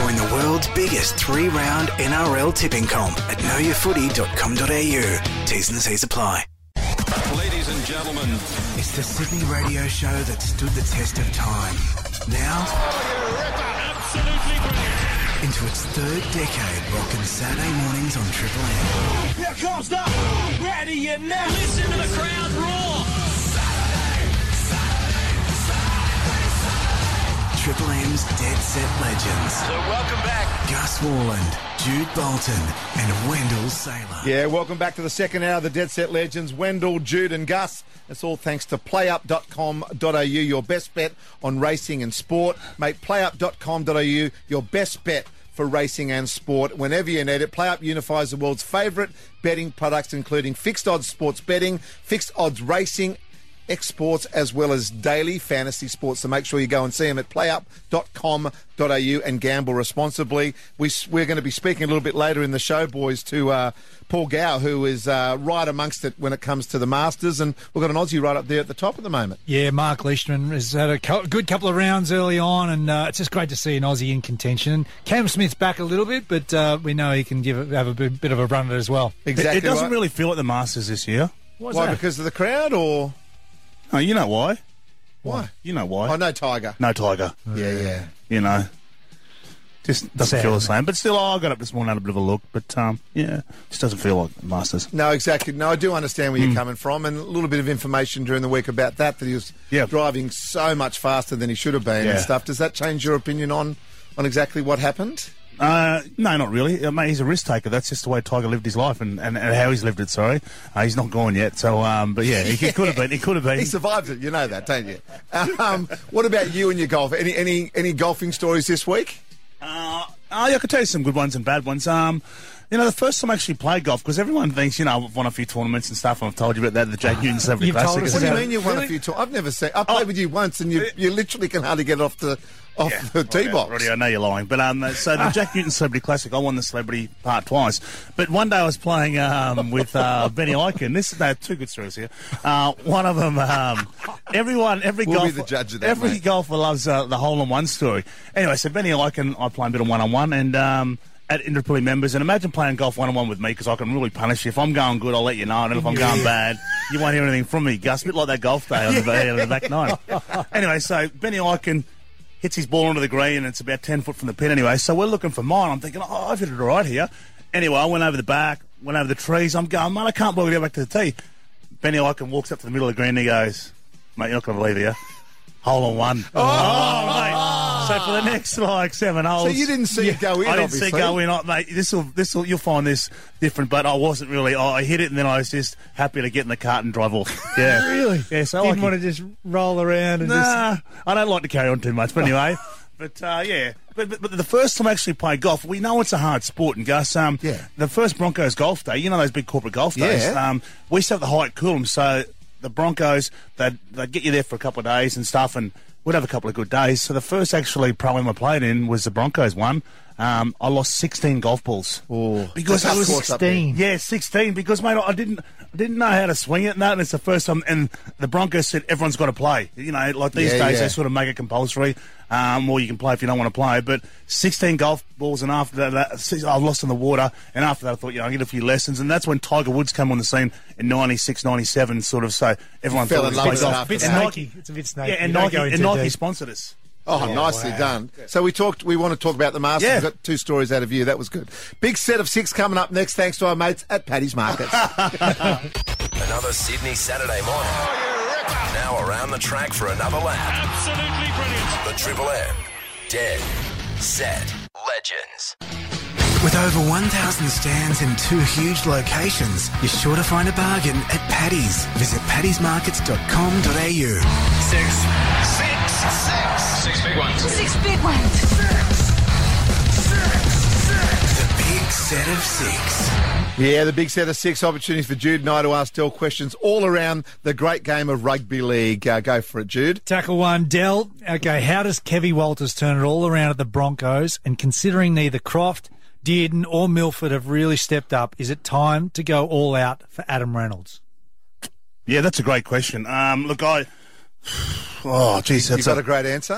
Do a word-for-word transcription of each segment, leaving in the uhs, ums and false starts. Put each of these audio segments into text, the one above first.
Join the world's biggest three-round N R L tipping comp at know your footy dot com dot a u. T's and C's apply. Ladies and gentlemen, it's the Sydney radio show that stood the test of time. Now, absolutely brilliant. Into its third decade, rocking Saturday mornings on Triple M. Here comes the ready and now. Listen to the crowd roar. Triple M's Dead Set Legends. So welcome back. Gus Worland, Jude Bolton and Wendell Saylor. Yeah, welcome back to the second hour of the Dead Set Legends. Wendell, Jude and Gus. It's all thanks to play up dot com dot a u, your best bet on racing and sport. Mate, play up dot com dot a u, your best bet for racing and sport. Whenever you need it, PlayUp unifies the world's favourite betting products, including fixed odds sports betting, fixed odds racing, exports, as well as daily fantasy sports. So make sure you go and see them at play up dot com dot a u and gamble responsibly. We, we're going to be speaking a little bit later in the show, boys, to uh, Paul Gow, who is uh, right amongst it when it comes to the Masters. And we've got an Aussie right up there at the top at the moment. Yeah, Mark Leishman has had a co- good couple of rounds early on, and uh, it's just great to see an Aussie in contention. Cam Smith's back a little bit, but uh, we know he can give it, have a bit, bit of a run at it as well. Exactly. It, it doesn't right. really feel like the Masters this year. Why? Why because of the crowd, or...? Oh, you know why? Why? You know why? Oh, no Tiger. No Tiger. Yeah, yeah. You know, just doesn't Sad, feel the isn't it? same. But still, oh, I got up this morning, had a bit of a look. But, um, yeah, just doesn't feel like the Masters. No, exactly. No, I do understand where Mm. you're coming from, and a little bit of information during the week about that, that he was Yeah. driving so much faster than he should have been Yeah. and stuff. Does that change your opinion on, on exactly what happened? Uh, no, not really. Uh, mate, he's a risk taker. That's just the way Tiger lived his life and, and, and how he's lived it, sorry. Uh, he's not gone yet. So, um, but yeah, he, he could have been. He could have been. He survived it, you know that, don't you? Um, what about you and your golf? Any any any golfing stories this week? Uh, oh, yeah, I could tell you some good ones and bad ones. Um, you know, the first time I actually played golf, because everyone thinks, you know, I've won a few tournaments and stuff, and I've told you about that, the Jake Newton Celebrity You've told Classic. us What do you about mean you won Really? a few times? I've never seen. I played Oh. with you once, and you you literally can hardly get off the off Yeah, the tee Roddy, box. Roddy, I know you're lying. But um, so the Jack Newton Celebrity Classic, I won the celebrity part twice. But one day I was playing um, with uh, Benny Eichen. This is no, two good stories here. Uh, one of them, um, everyone, every We'll be golfer, the judge of that, every mate. golfer loves uh, the hole-in-one story. Anyway, so Benny Eichen, I play a bit of one-on-one, and um, at Indooroopilly members, and imagine playing golf one-on-one with me, because I can really punish you. If I'm going good, I'll let you know, and if I'm going bad, you won't hear anything from me, Gus. A bit like that golf day on the, on the back nine. Anyway, so Benny Eichen hits his ball onto the green, and it's about ten foot from the pin anyway. So we're looking for mine. I'm thinking, oh, I've hit it all right here. Anyway, I went over the back, went over the trees. I'm going, man, I can't believe I go back to the tee. Benny Eichen walks up to the middle of the green, and he goes, mate, you're not going to believe it, yeah? Hole in one. Oh, mate. So for the next, like, seven holes. So you didn't see it go in, I didn't obviously. see it go in. I, mate, this will, this will, you'll find this different, but I wasn't really, oh, I hit it, and then I was just happy to get in the cart and drive off. Yeah. Really? Yeah, so Didn't I want to just roll around and Nah, I don't like to carry on too much, but anyway. But, uh, yeah. But, but but the first time I actually played golf, we know it's a hard sport, and Gus, um, Yeah. the first Broncos golf day, you know those big corporate golf days, Yeah. um, we used to have the Hyatt Coolum, so the Broncos, they'd, they'd get you there for a couple of days and stuff, and we'd have a couple of good days. So the first actually pro-am I played in was the Broncos one. Um, I lost sixteen golf balls. Oh, because that's I was course up there. sixteen. yeah, sixteen. Because mate, I didn't, I didn't know how to swing it. And that, and it's the first time. And the Broncos said everyone's got to play. You know, like these Yeah, days yeah. they sort of make it compulsory, um, or you can play if you don't want to play. But sixteen golf balls, and after that, that I lost in the water. And after that, I thought, you know, I get a few lessons. And that's when Tiger Woods came on the scene in ninety-six, ninety-seven, sort of. So everyone Fell thought in he love played with it golf. after a bit that. snaky. It's a bit snaky. Yeah, and You don't Nike, go and into Nike deep. sponsored us. Oh, nicely done. So we talked. We want to talk about the Masters. Yeah. We got two stories out of you. That was good. Big set of six coming up next. Thanks to our mates at Paddy's Markets. Another Sydney Saturday morning. Now around the track for another lap. Absolutely brilliant. The Triple M Dead Set Legends. With over one thousand stands in two huge locations, you're sure to find a bargain at Paddy's. Visit paddys markets dot com dot a u. Six. Six. Six. Six big ones. Six big ones. The big set of six. Yeah, the big set of six opportunities for Jude and I to ask Del questions all around the great game of rugby league. Uh, go for it, Jude. Tackle one, Dell. Okay, how does Kevy Walters turn it all around at the Broncos? And considering neither Croft, Dearden or Milford have really stepped up, is it time to go all out for Adam Reynolds? Yeah, that's a great question. Um, look, I. Oh, geez, You that's got a, a great answer?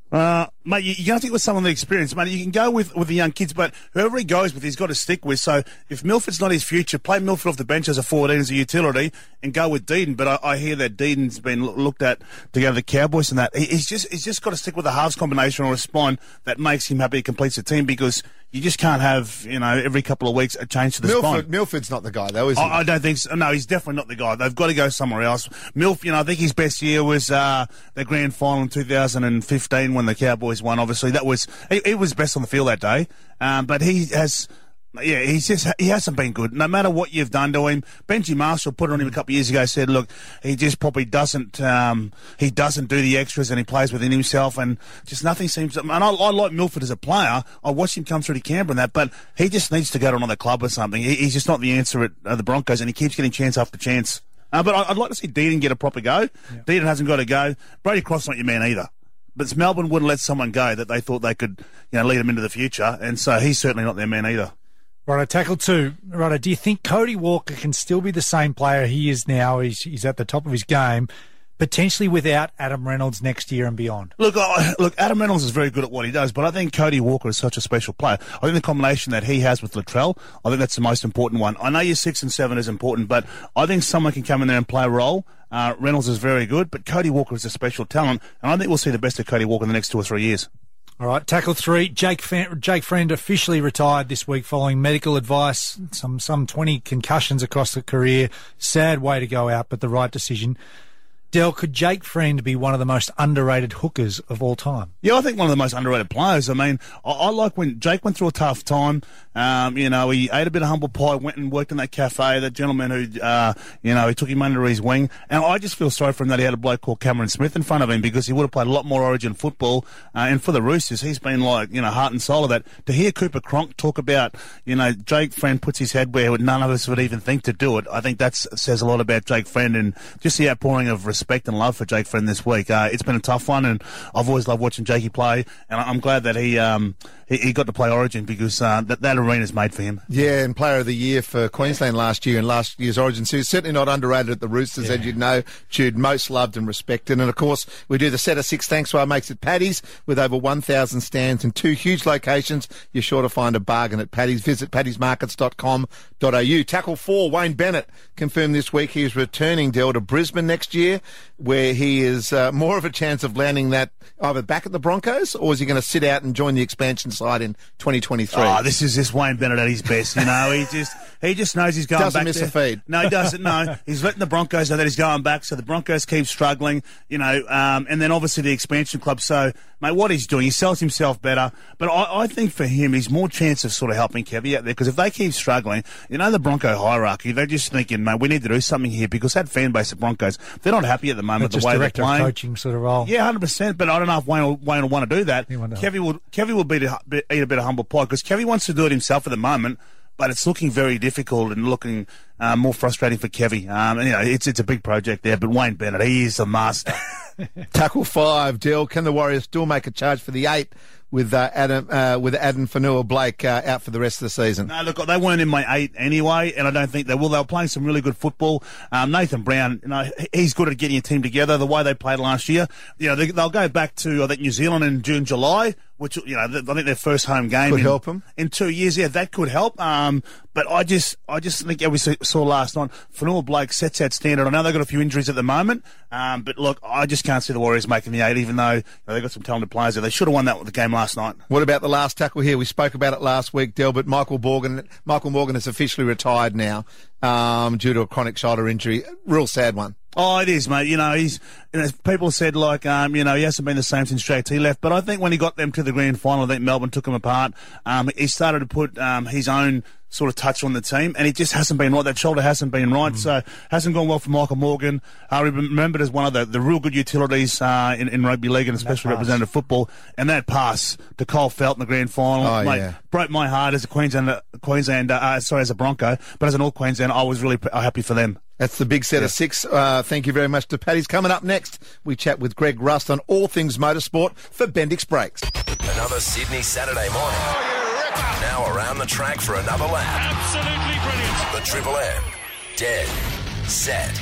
Uh, mate, you, you got to stick with someone with experience, mate. You can go with, with the young kids, but whoever he goes with, he's got to stick with. So if Milford's not his future, play Milford off the bench as a fourteen as a utility and go with Deedon. But I, I hear that Deedon's been lo- looked at to go to the Cowboys and that. He, he's just he's just got to stick with a halves combination or a spine that makes him happy, completes the team, because you just can't have, you know, every couple of weeks a change to the Milford, spine. Milford's not the guy, though, is he? I, I don't think so. No, he's definitely not the guy. They've got to go somewhere else. Milf, you know, I think his best year was uh, the grand final in two thousand fifteen when the Cowboys won. Obviously, that was he, he was best on the field that day. Um, but he has. Yeah, he's just he hasn't been good. No matter what you've done to him, Benji Marshall put it on him a couple of years ago. Said, look, he just probably doesn't um, he doesn't do the extras, and he plays within himself, and just nothing seems to. And I, I like Milford as a player. I watched him come through to Canberra and that, but he just needs to go to another club or something. He, he's just not the answer at uh, the Broncos, and he keeps getting chance after chance. Uh, but I, I'd like to see Deedon get a proper go. Yeah. Deedon hasn't got to go. Brady Croft's not your man either. But Melbourne wouldn't let someone go that they thought they could, you know, lead them into the future, and so he's certainly not their man either. Righto, tackle two. Righto, do you think Cody Walker can still be the same player he is now? He's, he's at the top of his game, potentially without Adam Reynolds next year and beyond. Look, uh, look, Adam Reynolds is very good at what he does, but I think Cody Walker is such a special player. I think the combination that he has with Latrell, I think that's the most important one. I know your six and seven is important, but I think someone can come in there and play a role. Uh, Reynolds is very good, but Cody Walker is a special talent, and I think we'll see the best of Cody Walker in the next two or three years. All right, tackle three. Jake Fan- Jake Friend officially retired this week following medical advice. Some some twenty concussions across the career. Sad way to go out, but the right decision. Del, could Jake Friend be one of the most underrated hookers of all time? Yeah, I think one of the most underrated players. I mean, I, I like when Jake went through a tough time. Um, you know, he ate a bit of humble pie, went and worked in that cafe. That gentleman who, uh, you know, he took him under his wing. And I just feel sorry for him that he had a bloke called Cameron Smith in front of him, because he would have played a lot more Origin football. Uh, and for the Roosters, he's been like, you know, heart and soul of that. To hear Cooper Cronk talk about, you know, Jake Friend puts his head where none of us would even think to do it, I think that says a lot about Jake Friend, and just the outpouring of respect and love for Jake Friend this week. Uh, it's been a tough one, and I've always loved watching Jakey play, and I'm glad that he um, he, he got to play Origin, because uh, that, that arena's made for him. Yeah, and Player of the Year for Queensland last year in last year's Origin Series. Certainly not underrated at the Roosters, yeah. As you'd know, Jude, most loved and respected. And, of course, we do the set of six thanks to our mates at Paddy's. With over one thousand stands in two huge locations, you're sure to find a bargain at Paddy's. Visit paddy's markets dot com dot a u. Tackle four, Wayne Bennett confirmed this week he is returning, Del, to Brisbane next year, where he is uh, more of a chance of landing that either back at the Broncos, or is he going to sit out and join the expansion side in twenty twenty-three? Oh, this is this Wayne Bennett at his best. You know, he just he just knows he's going doesn't back. Doesn't miss there. a feed. No, he doesn't. No, he's letting the Broncos know that he's going back. So the Broncos keep struggling. You know, um, and then obviously the expansion club. So, mate, what he's doing, he sells himself better. But I, I think for him, he's more chance of sort of helping Kevy out there, because if they keep struggling, you know, the Bronco hierarchy, they're just thinking, mate, we need to do something here, because that fan base of Broncos, they're not happy at the moment the the way they're playing. Coaching sort of role. Yeah, one hundred percent. But I don't know if Wayne will, Wayne will want to do that. Kevy will, Kevy will be to, be, eat a bit of humble pie, because Kevy wants to do it himself at the moment, but it's looking very difficult and looking uh, more frustrating for Kevy. Um, and, you know, it's it's a big project there, but Wayne Bennett, he is a master. Tackle five, Del. Can the Warriors still make a charge for the eight with uh, Adam uh, with Adam Fanua-Blake uh, out for the rest of the season? No, look, they weren't in my eight anyway, and I don't think they will. They were playing some really good football. Um, Nathan Brown, you know, he's good at getting a team together the way they played last year. You know, they, they'll go back to, I think, New Zealand in June, July, which, you know, I think their first home game could in, help them in two years. Yeah, that could help. Um, but I just, I just think, yeah, we saw last night, Fanua-Blake sets that standard. I know they've got a few injuries at the moment, um, but look, I just can't see the Warriors making the eight, even though, you know, they've got some talented players there. They should have won that the game last night. What about the last tackle here? We spoke about it last week, Del, but Michael Morgan, Michael Morgan is officially retired now um, due to a chronic shoulder injury. Real sad one. Oh, it is, mate. You know, he's, you know, people said, like, um, you know, he hasn't been the same since J T left, but I think when he got them to the grand final, I think Melbourne took him apart. Um, he started to put um, his own sort of touch on the team, and it just hasn't been right. That shoulder hasn't been right, mm. so hasn't gone well for Michael Morgan. Uh, remembered as one of the, the real good utilities uh, in, in rugby league and especially representative football. And that pass to Cole Felt in the grand final, oh, mate, yeah. broke my heart as a Queenslander, Queenslander uh, sorry, as a Bronco, but as an All Queenslander, I was really p- happy for them. That's the big set yeah. of six. Uh, thank you very much to Paddy's. Coming up next, we chat with Greg Rust on all things motorsport for Bendix Brakes. Another Sydney Saturday morning. Oh, now around the track for another lap. Absolutely brilliant. The Triple M. Dead. Set. Legend.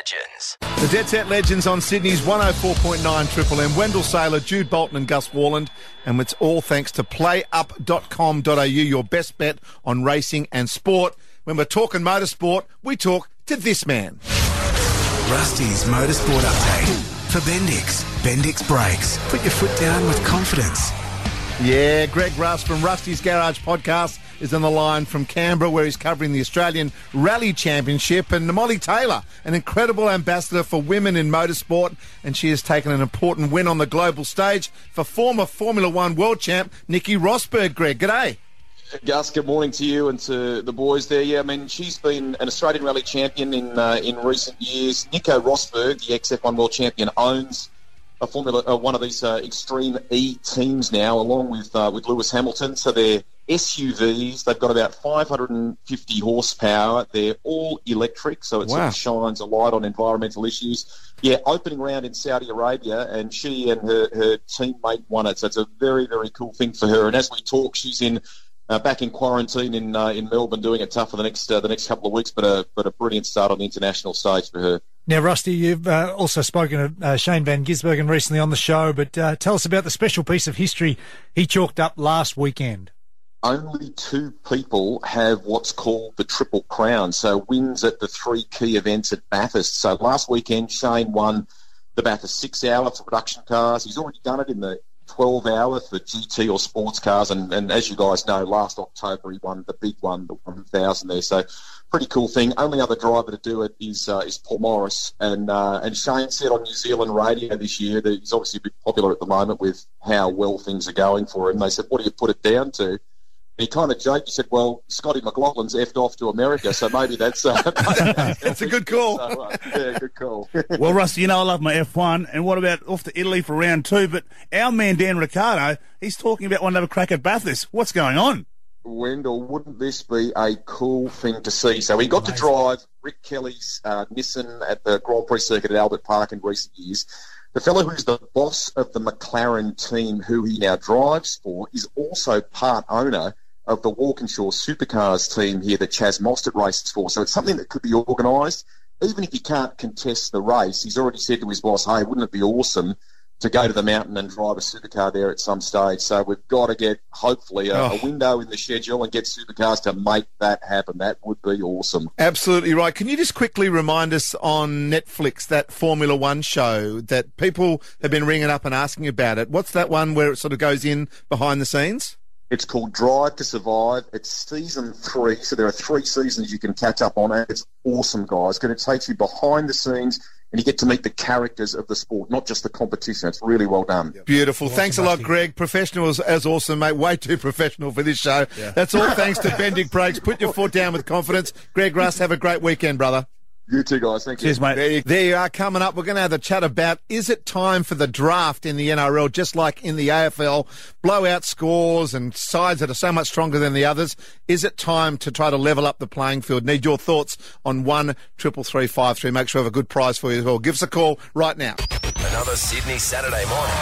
Legends. The Dead Set Legends on Sydney's one oh four point nine Triple M. Wendell Saylor, Jude Bolton and Gus Warland. And it's all thanks to play up dot com dot a u, your best bet on racing and sport. When we're talking motorsport, we talk to this man. Rusty's Motorsport Update for Bendix. Bendix Brakes. Put your foot down with confidence. Yeah, Greg Russ from Rusty's Garage Podcast is on the line from Canberra, where he's covering the Australian Rally Championship. And Molly Taylor, an incredible ambassador for women in motorsport, and she has taken an important win on the global stage for former Formula One world champ Nicky Rosberg. Greg, g'day. Gus, good morning to you and to the boys there. Yeah, I mean, she's been an Australian Rally champion in uh, in recent years. Nico Rosberg, the X F one world champion, owns a Formula uh, one of these uh, Extreme E teams now, along with uh, with Lewis Hamilton. So they're S U Vs. They've got about five hundred fifty horsepower. They're all electric, so it Wow. sort of shines a light on environmental issues. Yeah, opening round in Saudi Arabia, and she and her, her teammate won it. So it's a very, very cool thing for her. And as we talk, she's in uh, back in quarantine in uh, in Melbourne, doing it tough for the next uh, the next couple of weeks. But a but a brilliant start on the international stage for her. Now, Rusty, you've uh, also spoken to uh, Shane Van Gisbergen recently on the show, but uh, tell us about the special piece of history he chalked up last weekend. Only two people have what's called the Triple Crown, so wins at the three key events at Bathurst. So last weekend, Shane won the Bathurst six hour for production cars. He's already done it in the twelve hour for G T or sports cars, and, and as you guys know, last October he won the big one, the one thousand there. So pretty cool thing. Only other driver to do it is uh, is Paul Morris, and uh, and Shane said on New Zealand radio this year that he's obviously a bit popular at the moment with how well things are going for him. They said, "What do you put it down to?" And he kind of joked. He said, "Well, Scotty McLaughlin's effed off to America, so maybe that's uh, That's a good call. So, uh, yeah, good call." Well, Rusty, you know I love my F one, and what about off to Italy for round two? But our man Dan Ricciardo, he's talking about wanting to have a crack at Bathurst. What's going on? Wendell, wouldn't this be a cool thing to see? So he got to drive Rick Kelly's uh, Nissan at the Grand Prix circuit at Albert Park in recent years. The fellow who's the boss of the McLaren team, who he now drives for, is also part owner of the Walkinshaw Supercars team here that Chaz Mostert races for. So it's something that could be organised. Even if he can't contest the race, he's already said to his boss, "Hey, wouldn't it be awesome to go to the mountain and drive a supercar there at some stage?" So we've got to get, hopefully, a, Oh. a window in the schedule and get supercars to make that happen. That would be awesome. Absolutely right. Can you just quickly remind us on Netflix, that Formula One show that people have been ringing up and asking about it? What's that one where it sort of goes in behind the scenes? It's called Drive to Survive. It's season three, so there are three seasons you can catch up on it. It's awesome, guys, because it takes you behind the scenes and you get to meet the characters of the sport, not just the competition. It's really well done. Beautiful. Thanks a lot, Greg. Professional as, as awesome, mate. Way too professional for this show. That's all thanks to Bendick Brakes. Put your foot down with confidence. Greg Russ, have a great weekend, brother. You too, guys. Thank you. Cheers, mate. There you, there you are. Coming up, we're going to have a chat about, is it time for the draft in the N R L, just like in the A F L? Blowout scores and sides that are so much stronger than the others. Is it time to try to level up the playing field? Need your thoughts on one triple three five three. Make sure we have a good prize for you as well. Give us a call right now. Another Sydney Saturday morning.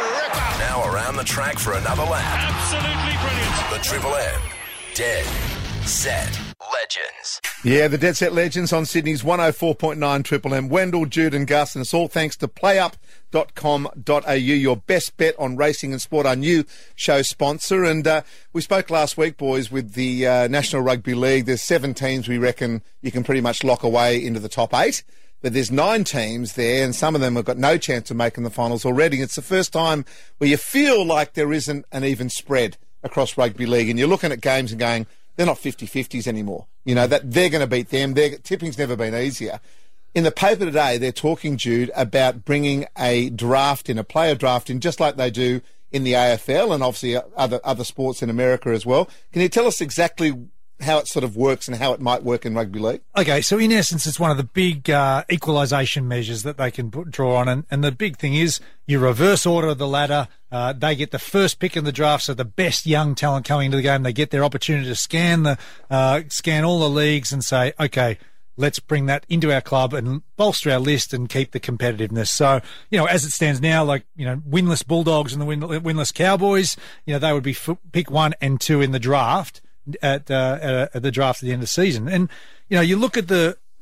Now around the track for another lap. Absolutely brilliant. The Triple M Dead Set Legends. Yeah, the Dead Set Legends on Sydney's one oh four point nine Triple M. Wendell, Jude and Gus, and it's all thanks to play up dot com dot a u, your best bet on racing and sport, our new show sponsor. And uh, we spoke last week, boys, with the uh, National Rugby League. There's seven teams we reckon you can pretty much lock away into the top eight. But there's nine teams there, and some of them have got no chance of making the finals already. It's the first time where you feel like there isn't an even spread across rugby league, and you're looking at games and going, they're not fifty-fifties anymore. You know, that they're going to beat them. Their tipping's never been easier. In the paper today, they're talking, Jude, about bringing a draft in, a player draft in, just like they do in the A F L and obviously other other sports in America as well. Can you tell us exactly how it sort of works and how it might work in rugby league? Okay, so in essence, it's one of the big uh, equalisation measures that they can put, draw on. And, and the big thing is you reverse order the ladder. Uh, they get the first pick in the draft, so the best young talent coming into the game, they get their opportunity to scan the uh, scan all the leagues and say, okay, let's bring that into our club and bolster our list and keep the competitiveness. So, you know, as it stands now, like, you know, winless Bulldogs and the win- winless Cowboys, you know, they would be f- pick one and two in the draft. At, uh, at, at the draft at the end of the season. And, you know, you look at the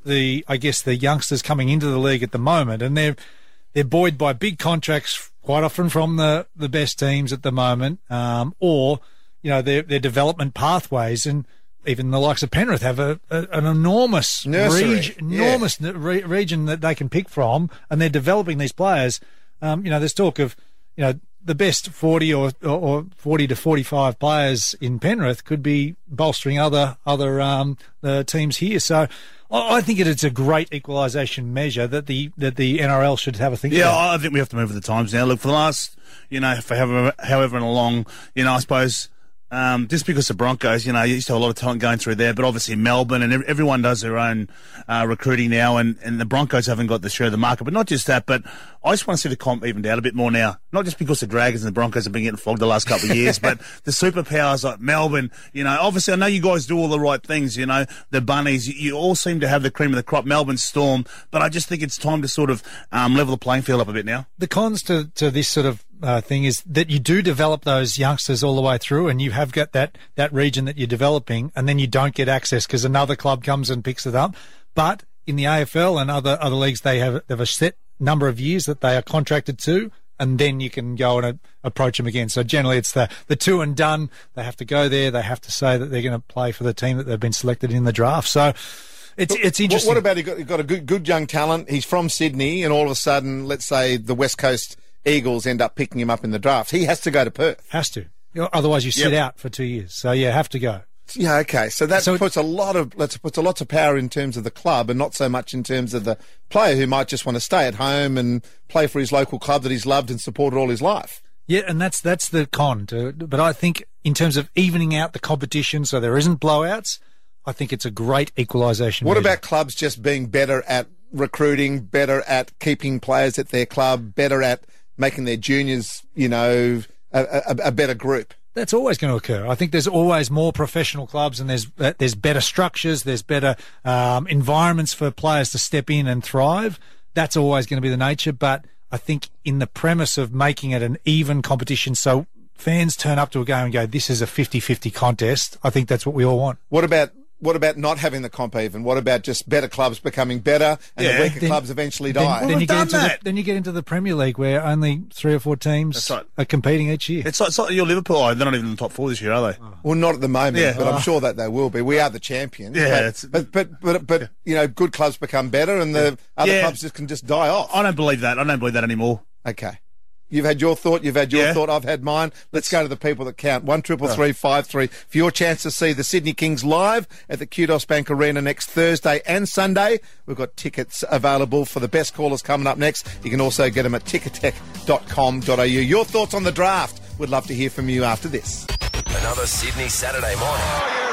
the, I guess, the youngsters coming into the league at the moment, and they're they're buoyed by big contracts quite often from the, the best teams at the moment, um, or you know their their development pathways, and even the likes of Penrith have a, a an enormous Nursery, reg, yeah. enormous re- region that they can pick from, and they're developing these players. Um, you know, there's talk of you know. the best forty or, or forty to forty-five players in Penrith could be bolstering other other um, the teams here. So I, I think it, it's a great equalisation measure that the that the N R L should have a think Yeah, about. I think we have to move with the times now. Look, for the last, you know, for however, however long, you know, I suppose um, just because the Broncos, you know, you used to have a lot of talent going through there, but obviously Melbourne and ev- everyone does their own uh, recruiting now, and, and the Broncos haven't got the share of the market. But not just that, but I just want to see the comp evened out a bit more now. Not just because the Dragons and the Broncos have been getting flogged the last couple of years, but the superpowers like Melbourne, you know, obviously I know you guys do all the right things, you know, the Bunnies, you, you all seem to have the cream of the crop, Melbourne Storm, but I just think it's time to sort of um, level the playing field up a bit now. The cons to, to this sort of uh, thing is that you do develop those youngsters all the way through, and you have got that, that region that you're developing, and then you don't get access because another club comes and picks it up. But in the A F L and other other leagues, they have, they have a set number of years that they are contracted to, and then you can go and uh, approach them again. So generally it's the, the two and done. They have to go there. They have to say that they're going to play for the team that they've been selected in the draft. So it's it's interesting. What about he got, he got a good, good young talent? He's from Sydney, and all of a sudden, let's say the West Coast Eagles end up picking him up in the draft. He has to go to Perth. Has to. You know, otherwise you sit Yep. out for two years. So, yeah, have to go. Yeah, okay. So that So- puts a lot of let's puts a lot of power in terms of the club, and not so much in terms of the player who might just want to stay at home and play for his local club that he's loved and supported all his life. Yeah, and that's that's the con. To, but I think in terms of evening out the competition so there isn't blowouts, I think it's a great equalisation What measure. about clubs just being better at recruiting, better at keeping players at their club, better at making their juniors, you know, a, a, a better group? That's always going to occur. I think there's always more professional clubs, and there's uh, there's better structures, there's better um, environments for players to step in and thrive. That's always going to be the nature. But I think in the premise of making it an even competition, so fans turn up to a game and go, "This is a fifty-fifty contest." I think that's what we all want. What about what about not having the comp even? What about just better clubs becoming better and Yeah. the weaker Then- clubs eventually Then, die? then we've you get done into the, that. then you get into the Premier League where only three or four teams That's right. are competing each year. It's like, it's like your Liverpool, oh, they're not even in the top four this year, are they? Well, not at the moment, Yeah. but I'm sure that they will be. We are the champions. Yeah, but it's- but but, but, but you know, good clubs become better, and the other Yeah. clubs just can just die off. I don't believe that. I don't believe that anymore. Okay. You've had your thought, you've had your Yeah. thought, I've had mine. Let's go to the people that count. One triple three five three for your chance to see the Sydney Kings live at the Kudos Bank Arena next Thursday and Sunday. We've got tickets available for the best callers coming up next. You can also get them at ticketek dot com dot a u. Your thoughts on the draft? We'd love to hear from you after this. Another Sydney Saturday morning.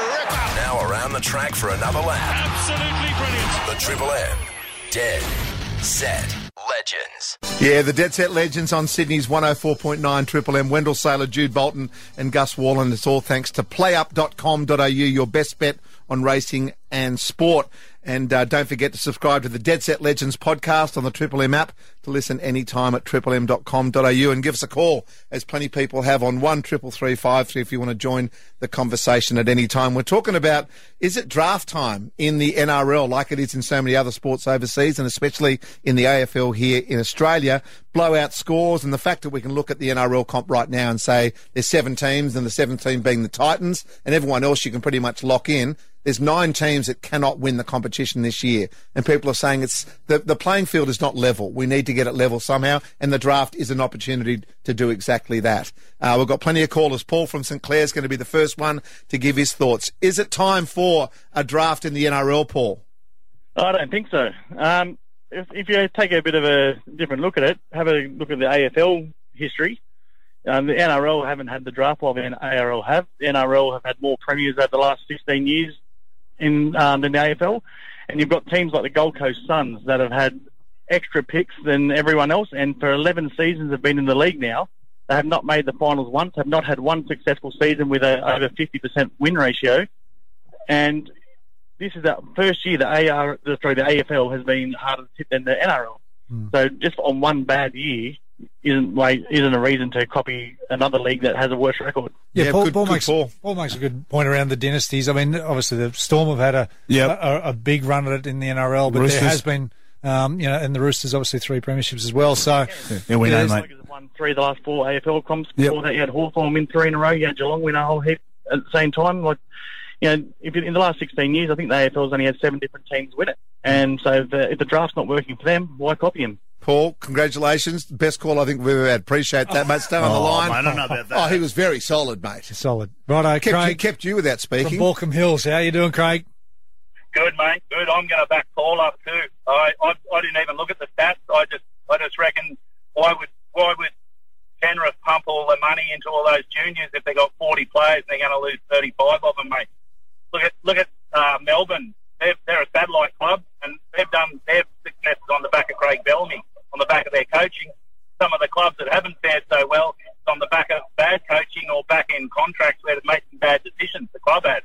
Now around the track for another lap. Absolutely brilliant. The Triple M Dead Set Legends. Yeah, the Dead Set Legends on Sydney's one oh four point nine Triple M. Wendell Saylor, Jude Bolton and Gus Wallen. It's all thanks to play up dot com dot a u, your best bet on racing and sport. And uh, don't forget to subscribe to the Dead Set Legends podcast on the Triple M app to listen anytime at triple m dot com dot a u, and give us a call, as plenty of people have, on one triple three five three if you want to join the conversation at any time. We're talking about, is it draft time in the N R L like it is in so many other sports overseas, and especially in the A F L here in Australia? Blowout scores, and the fact that we can look at the N R L comp right now and say there's seven teams, and the seventh team being the Titans, and everyone else you can pretty much lock in. There's nine teams that cannot win the competition this year, and people are saying it's the, the playing field is not level. We need to get it level somehow, and the draft is an opportunity to do exactly that. Uh, we've got plenty of callers. Paul from St Clair is going to be the first one to give his thoughts. Is it time for a draft in the N R L, Paul? I don't think so. Um, if, if you take a bit of a different look at it, have a look at the A F L history. Um, the N R L haven't had the draft while the A R L have. The N R L have had more premiers over the last fifteen years in um, than the A F L, and you've got teams like the Gold Coast Suns that have had extra picks than everyone else, and for eleven seasons have been in the league now. They have not made the finals once, have not had one successful season with a over fifty percent win ratio, and this is the first year the A R, sorry, the A F L has been harder to tip than the N R L. Mm. So just on one bad year, isn't like isn't a reason to copy another league that has a worse record. Yeah, Yeah, Paul, good- Paul, good makes, Paul. Paul makes a good point around the dynasties. I mean, obviously the Storm have had a Yep. a, a big run at it in the N R L, but Roosters. there has been, um, you know, and the Roosters obviously three premierships as well. So Yeah, we know, there's- mate. Tigers have won three of the last four A F L comps. Yep. Before that, you had Hawthorn win three in a row. You had Geelong win a whole heap at the same time. Like, you know, if it, in the last sixteen years, I think the A F L's only had seven different teams win it. And so if the, if the draft's not working for them, why copy him? Paul, congratulations. Best call I think we've ever had. Appreciate that, mate. Stay on the Oh, line. mate, I don't know about that. Oh, he was very solid, mate. solid. Righto, Kept you, Craig kept you without from speaking. Balcombe Hills. How you doing, Craig? Good, mate. Good. I'm going to back Paul up too. I, I I didn't even look at the stats. I just I just reckon why would why would Penrith pump all the money into all those juniors if they got forty players and they're going to lose thirty-five of them, mate? Look at look at uh, Melbourne. They're they're a satellite club and they've done their successes on the back of Craig Bellamy, on the back of their coaching. Some of the clubs that haven't fared so well, it's on the back of bad coaching or back in contracts where they've made some bad decisions. The club has.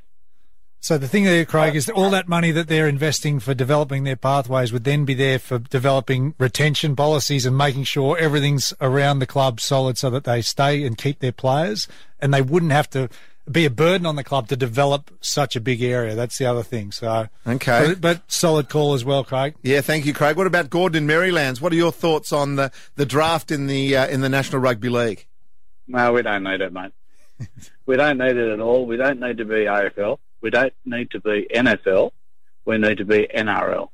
So the thing there, Craig, is that all that money that they're investing for developing their pathways would then be there for developing retention policies and making sure everything's around the club solid so that they stay and keep their players, and they wouldn't have to be a burden on the club to develop such a big area. That's the other thing. So Okay. but, but solid call as well, Craig. Yeah, thank you, Craig. What about Gordon in Marylands? What are your thoughts on the, the draft in the uh, in the National Rugby League? No, we don't need it, mate. We don't need it at all. We don't need to be A F L. We don't need to be N F L. We need to be N R L.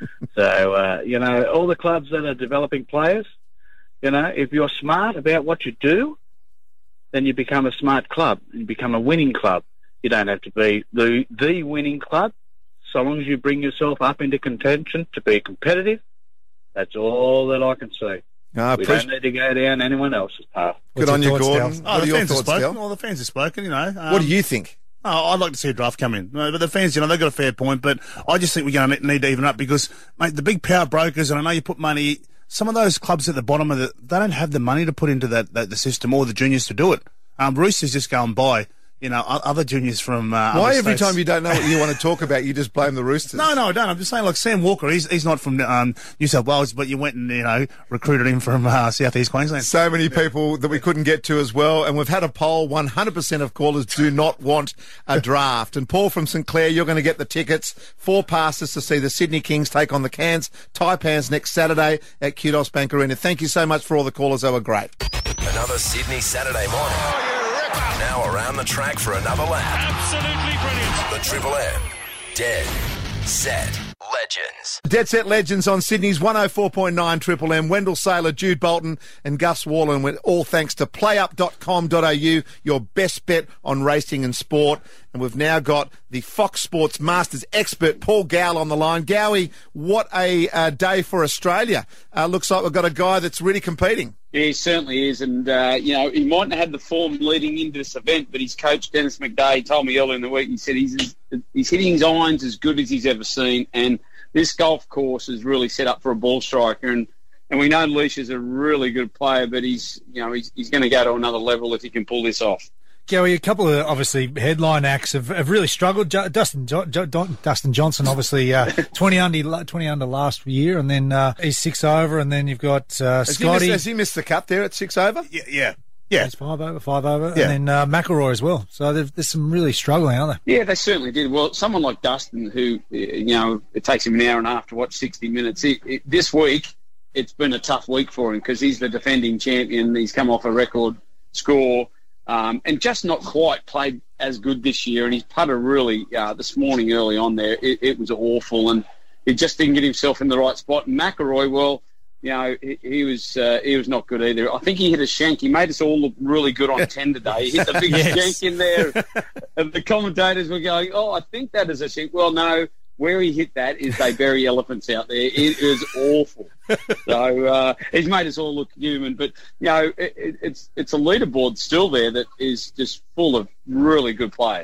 So, uh, you know, all the clubs that are developing players, you know, if you're smart about what you do, then you become a smart club. You become a winning club. You don't have to be the the winning club. So long as you bring yourself up into contention to be competitive, that's all that I can see. Uh, We don't need to go down anyone else's path. Good What's on you, your thoughts, Gordon. Dale? What Oh, are the your fans have thoughts, spoken. Del? Well, the fans have spoken, you know. Um, What do you think? Oh, I'd like to see a draft come in. No, but the fans, you know, they've got a fair point, but I just think we're going to need to even up because, mate, the big power brokers, and I know you put money, some of those clubs at the bottom of the, they don't have the money to put into that, that the system or the juniors to do it. Um, Roosters just going by, you know, o- other juniors from, uh, Why other every states. time you don't know what you want to talk about, you just blame the Roosters? No, no, I don't. I'm just saying, like Sam Walker, he's he's not from um, New South Wales, but you went and you know recruited him from uh, South East Queensland. So many people that we couldn't get to as well. And we've had a poll. one hundred percent of callers do not want a draft. And Paul from St Clair, you're going to get the tickets. Four passes to see the Sydney Kings take on the Cairns Taipans next Saturday at Kudos Bank Arena. Thank you so much for all the callers. They were great. Another Sydney Saturday morning. Now around the track for another lap. Absolutely brilliant. The Triple M Dead Set Legends. Dead Set Legends on Sydney's one oh four point nine Triple M. Wendell Saylor, Jude Bolton and Gus Wallen, with all thanks to play up dot com dot a u, your best bet on racing and sport. And we've now got the Fox Sports Masters expert, Paul Gow, on the line. Gowie, what a uh, day for Australia. Uh, looks like we've got a guy that's really competing. Yeah, he certainly is. And, uh, you know, he mightn't have had the form leading into this event, but his coach, Dennis McDay, told me earlier in the week, he said he's, he's hitting his irons as good as he's ever seen. And this golf course is really set up for a ball striker. And, and we know Leash is a really good player, but he's, you know, he's, he's going to go to another level if he can pull this off. Gowie, a couple of obviously headline acts have, have really struggled. Jo- Dustin jo- jo- Don- Dustin Johnson, obviously uh, twenty under twenty under last year, and then uh, he's six over, and then you've got uh, Has he, missed, Scotty. has he missed the cut there at six over? Yeah, yeah, yeah. He's five over, five over, Yeah. and then uh, McElroy as well. So there's, there's some really struggling, aren't there? Yeah, they certainly did. Well, someone like Dustin, who, you know, it takes him an hour and a half to watch sixty minutes. It, it, this week, it's been a tough week for him because he's the defending champion. He's come off a record score. Um, and just not quite played as good this year. And his putter really, uh, this morning early on there, it, it was awful. And he just didn't get himself in the right spot. And McElroy, well, you know, he, he was uh, he was not good either. I think he hit a shank. He made us all look really good on ten today. He hit the big Yes. shank in there. And the commentators were going, oh, I think that is a shank. Well, no. Where he hit that is they bury elephants out there. It is awful. So uh, he's made us all look human. But, you know, it, it, it's it's a leaderboard still there that is just full of really good players.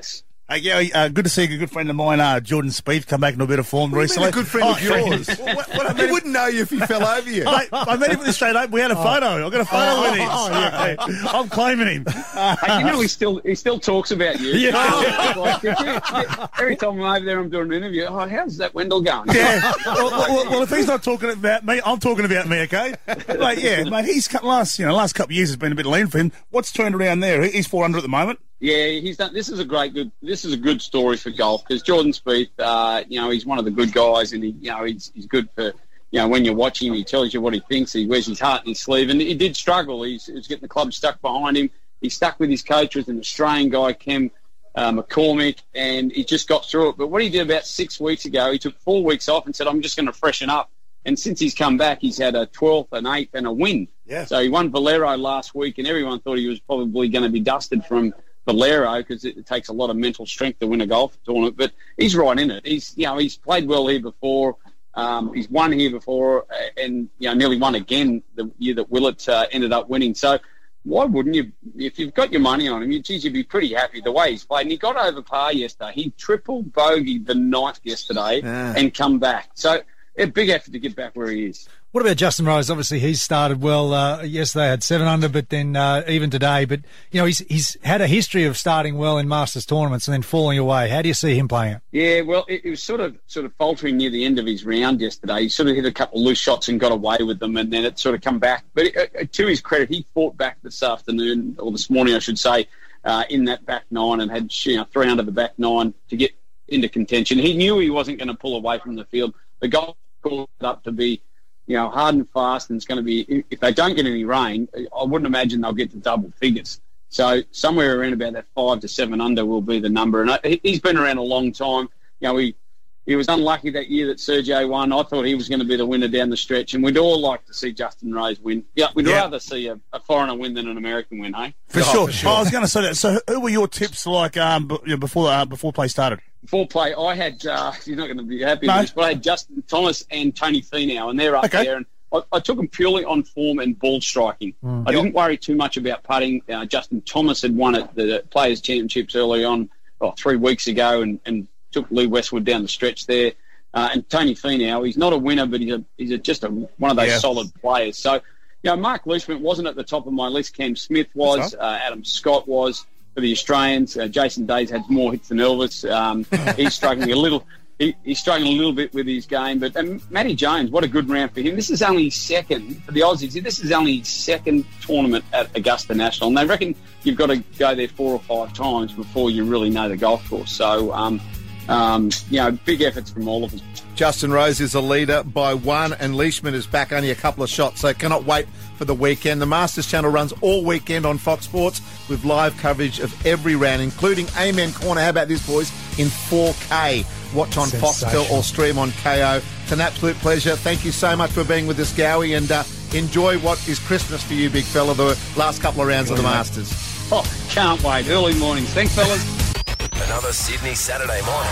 Hey, yeah, uh, good to see a good friend of mine, uh, Jordan Spieth, come back in a bit of form What recently. a good friend Oh, of yours. what, what I He met wouldn't know you if he fell over you. I, I met him at the straight open. We had a photo. I got a photo Oh, with him. oh, yeah. I'm claiming him. Hey, you know, he still he still talks about you. Yeah. Like, every time I'm over there, I'm doing an interview. Oh, how's that Wendell going? Yeah. well, well, well, if he's not talking about me, I'm talking about me. Okay. Like, yeah, mate. He's cut last, you know, last couple of years has been a bit lean for him. What's turned around there? He's four under at the moment. Yeah, he's done. This is a great, good. This is a good story for golf because Jordan Spieth, uh, you know, he's one of the good guys, and he, you know, he's he's good for, you know, when you're watching him, he tells you what he thinks. He wears his heart in his sleeve, and he did struggle. He's, he was getting the club stuck behind him. He stuck with his coach, was an Australian guy, Kem uh, McCormick, and he just got through it. But what he did about six weeks ago, he took four weeks off and said, "I'm just going to freshen up." And since he's come back, he's had a twelfth, an eighth, and a win. Yeah. So he won Valero last week, and everyone thought he was probably going to be dusted from Valero because it, it takes a lot of mental strength to win a golf tournament. But he's right in it. He's, you know, he's played well here before. Um, he's won here before, and you know, nearly won again the year that Willett uh, ended up winning. So why wouldn't you? If you've got your money on him, you, geez, you'd be pretty happy the way he's played. And he got over par yesterday. He triple bogeyed the ninth yesterday Yeah. and come back. So a big effort to get back where he is. What about Justin Rose? Obviously, he's started well. Uh, yesterday had seven under, but then uh, even today. But you know, he's he's had a history of starting well in Masters tournaments and then falling away. How do you see him playing it? Yeah, well, it, it was sort of sort of faltering near the end of his round yesterday. He sort of hit a couple of loose shots and got away with them, and then it sort of come back. But it, uh, to his credit, he fought back this afternoon, or this morning, I should say, uh, in that back nine and had you know, three under the back nine to get into contention. He knew he wasn't going to pull away from the field. The golf called it up to be, you know, hard and fast, and it's going to be, if they don't get any rain, I wouldn't imagine they'll get to double figures. So somewhere around about that five to seven under will be the number. And I, he's been around a long time. You know, he, he was unlucky that year that Sergio won. I thought he was going to be the winner down the stretch, and we'd all like to see Justin Rose win. Yeah, we'd Yeah. rather see a, a foreigner win than an American win, hey? For, Oh, sure. for sure. I was going to say that. So, who were your tips like um b- you know, before uh, before play started? Before play, I had, uh, you're not going to be happy No. with this, but I had Justin Thomas and Tony Finau, and they're up Okay. there. And I, I took them purely on form and ball striking. I didn't worry too much about putting. Uh, Justin Thomas had won at the Players' Championships early on, oh, three weeks ago, and, and took Lee Westwood down the stretch there. Uh, and Tony Finau, he's not a winner, but he's a, he's a, just a, one of those Yeah. solid players. So, you know, Mark Leishman wasn't at the top of my list. Cam Smith was. That's Uh, Adam Scott was for the Australians. Uh, Jason Day's had more hits than Elvis. Um, he's struggling a little. He, he's struggling a little bit with his game. But um, Matty Jones, what a good round for him. This is only his second for the Aussies. This is only his second tournament at Augusta National, and they reckon you've got to go there four or five times before you really know the golf course. So, um, um, you know, big efforts from all of us. Justin Rose is a leader by one, and Leishman is back only a couple of shots, so cannot wait for the weekend. The Masters Channel runs all weekend on Fox Sports with live coverage of every round, including Amen Corner. How about this, boys? In four K. Watch on Sensational. Foxtel or stream on K O. It's an absolute pleasure. Thank you so much for being with us, Gowie, and uh, enjoy what is Christmas for you, big fella, the last couple of rounds of the Masters. Oh, can't wait. Early mornings. Thanks, fellas. Another Sydney Saturday morning.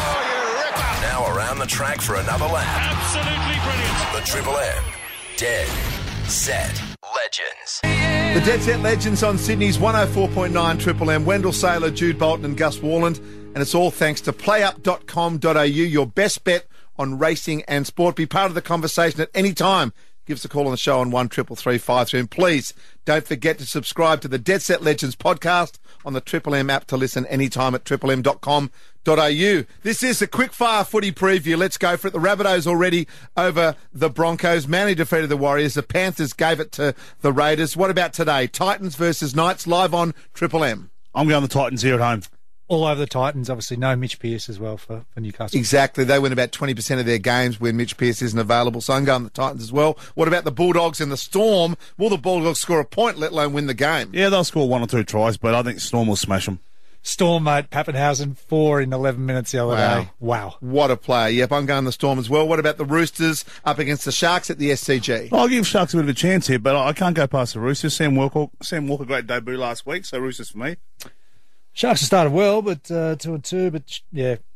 Now around the track for another lap. Absolutely brilliant. The Triple M Dead Set Legends. The Dead Set Legends on Sydney's one oh four point nine Triple M. Wendell Saylor, Jude Bolton and Gus Warland. And it's all thanks to play up dot com dot a u, your best bet on racing and sport. Be part of the conversation at any time. Give us a call on the show on one triple three five three. And please don't forget to subscribe to the Dead Set Legends podcast on the Triple M app to listen anytime at triple m dot com dot a u. This is a quick fire footy preview. Let's go for it. The Rabbitohs already over the Broncos. Manly defeated the Warriors. The Panthers gave it to the Raiders. What about today? Titans versus Knights live on Triple M. I'm going the Titans here at home. All over the Titans, obviously. No Mitch Pearce as well for, for Newcastle. Exactly. They win about twenty percent of their games when Mitch Pearce isn't available. So I'm going the Titans as well. What about the Bulldogs and the Storm? Will the Bulldogs score a point, let alone win the game? Yeah, they'll score one or two tries, but I think Storm will smash them. Storm, mate. Pappenhausen, four in eleven minutes the other Wow. day. Wow. What a player. Yep, I'm going the Storm as well. What about the Roosters up against the Sharks at the S C G? I'll give Sharks a bit of a chance here, but I can't go past the Roosters. Sam Walker, Sam Walker, great debut last week, so Roosters for me. Sharks have started well, but uh, two and two. But yeah,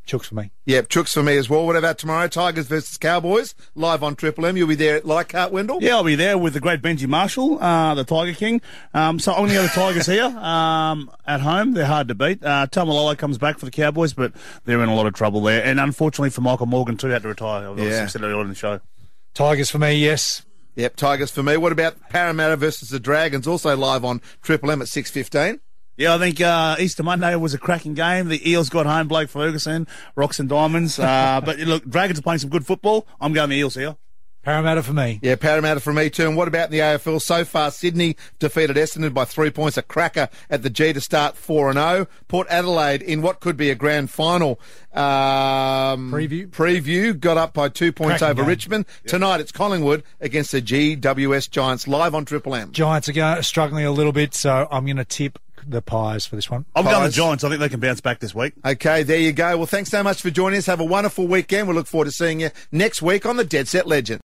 Chooks for me. Yep, Chooks for me as well. What about tomorrow? Tigers versus Cowboys, live on Triple M. You'll be there at Leichhardt, Wendell? Yeah, I'll be there with the great Benji Marshall, uh, the Tiger King. Um, so I'm going to go the Tigers here um, at home. They're hard to beat. Uh, Tamalolo comes back for the Cowboys, but they're in a lot of trouble there. And unfortunately for Michael Morgan, too, had to retire. I Yeah. said it earlier in the show. Tigers for me, yes. Yep, Tigers for me. What about Parramatta versus the Dragons, also live on Triple M at six fifteen? Yeah, I think uh, Easter Monday was a cracking game. The Eels got home, Blake Ferguson, Rocks and Diamonds. Uh, but look, Dragons are playing some good football. I'm going the Eels here. Parramatta for me. Yeah, Parramatta for me too. And what about in the A F L? So far, Sydney defeated Essendon by three points. A cracker at the G to start four and oh. Port Adelaide in what could be a grand final um, preview. Preview got up by two points Cracking over game. Richmond. Yep. Tonight it's Collingwood against the G W S Giants live on Triple M. Giants are going, struggling a little bit, so I'm going to tip the Pies for this one. I'm going the Pies. Giants. I think they can bounce back this week. Okay, there you go. Well, thanks so much for joining us. Have a wonderful weekend. We look forward to seeing you next week on the Dead Set Legend.